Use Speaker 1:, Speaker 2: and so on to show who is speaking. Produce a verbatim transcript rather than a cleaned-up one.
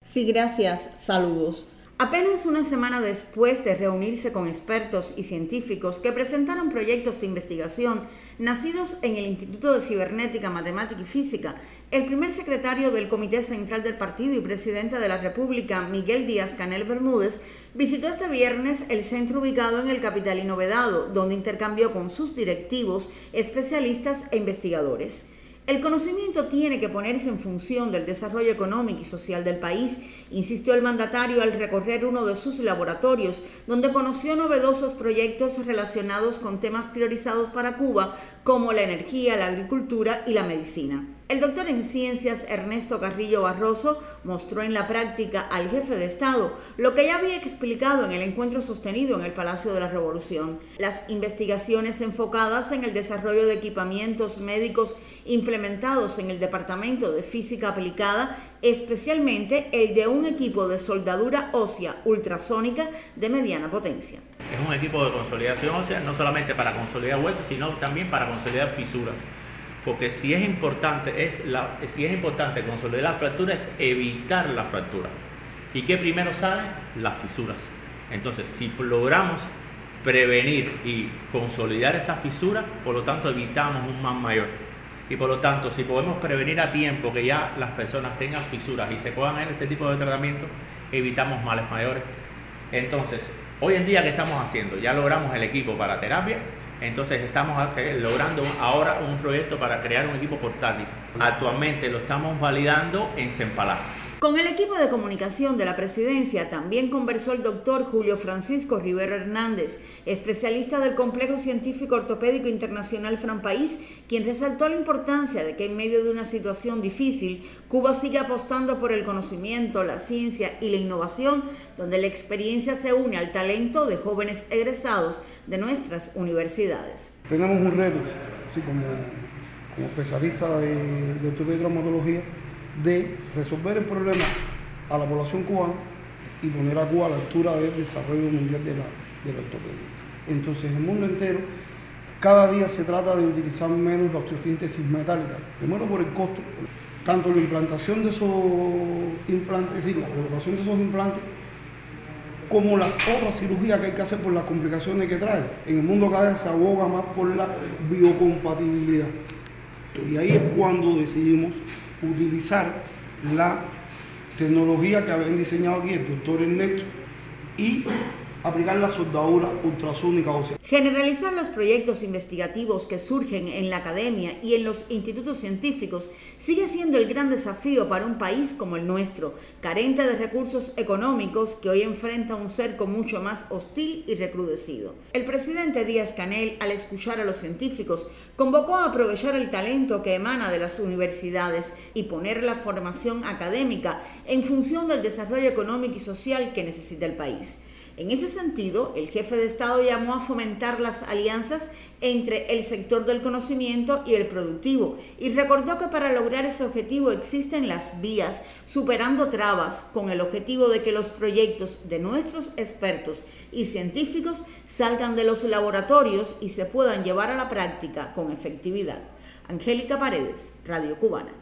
Speaker 1: Sí, gracias. Saludos. Apenas una semana después de reunirse con expertos y científicos que presentaron proyectos de investigación nacidos en el Instituto de Cibernética, Matemática y Física, el primer secretario del Comité Central del Partido y presidente de la República, Miguel Díaz-Canel Bermúdez, visitó este viernes el centro ubicado en el Capitalino Vedado, donde intercambió con sus directivos, especialistas e investigadores. El conocimiento tiene que ponerse en función del desarrollo económico y social del país, insistió el mandatario al recorrer uno de sus laboratorios, donde conoció novedosos proyectos relacionados con temas priorizados para Cuba, como la energía, la agricultura y la medicina. El doctor en ciencias Ernesto Carrillo Barroso mostró en la práctica al jefe de Estado lo que ya había explicado en el encuentro sostenido en el Palacio de la Revolución: las investigaciones enfocadas en el desarrollo de equipamientos médicos implementados en el Departamento de Física Aplicada, especialmente el de un equipo de soldadura ósea ultrasónica de mediana potencia.
Speaker 2: Es un equipo de consolidación ósea no solamente para consolidar huesos, sino también para consolidar fisuras. Porque si es importante, es la, si es importante consolidar la fractura, es evitar la fractura. ¿Y qué primero sale? Las fisuras. Entonces, si logramos prevenir y consolidar esa fisura, por lo tanto evitamos un mal mayor. Y por lo tanto, si podemos prevenir a tiempo que ya las personas tengan fisuras y se puedan hacer este tipo de tratamiento, evitamos males mayores. Entonces, hoy en día, ¿qué estamos haciendo? Ya logramos el equipo para terapia. Entonces estamos logrando ahora un proyecto para crear un equipo portátil. Actualmente lo estamos validando en Sempalá.
Speaker 1: Con el equipo de comunicación de la presidencia también conversó el doctor Julio Francisco Rivero Hernández, especialista del Complejo Científico Ortopédico Internacional FranPaís, quien resaltó la importancia de que en medio de una situación difícil, Cuba sigue apostando por el conocimiento, la ciencia y la innovación, donde la experiencia se une al talento de jóvenes egresados de nuestras universidades.
Speaker 3: Tenemos un reto, así como, como especialista de, de ortopedia y traumatología, de resolver el problema a la población cubana y poner a Cuba a la altura del desarrollo mundial de la, de la ortopedia. Entonces, en el mundo entero, cada día se trata de utilizar menos la osteosíntesis metálica, primero por el costo, tanto la implantación de esos implantes, es decir, la colocación de esos implantes, como las otras cirugías que hay que hacer por las complicaciones que trae. En el mundo cada vez se aboga más por la biocompatibilidad. Y ahí es cuando decidimos utilizar la tecnología que habían diseñado aquí el doctor Ernesto y aplicar la soldadura ultrasónica ósea.
Speaker 1: Generalizar los proyectos investigativos que surgen en la academia y en los institutos científicos sigue siendo el gran desafío para un país como el nuestro, carente de recursos económicos, que hoy enfrenta un cerco mucho más hostil y recrudecido. El presidente Díaz-Canel, al escuchar a los científicos, convocó a aprovechar el talento que emana de las universidades y poner la formación académica en función del desarrollo económico y social que necesita el país. En ese sentido, el jefe de Estado llamó a fomentar las alianzas entre el sector del conocimiento y el productivo y recordó que para lograr ese objetivo existen las vías, superando trabas, con el objetivo de que los proyectos de nuestros expertos y científicos salgan de los laboratorios y se puedan llevar a la práctica con efectividad. Angélica Paredes, Radio Cubana.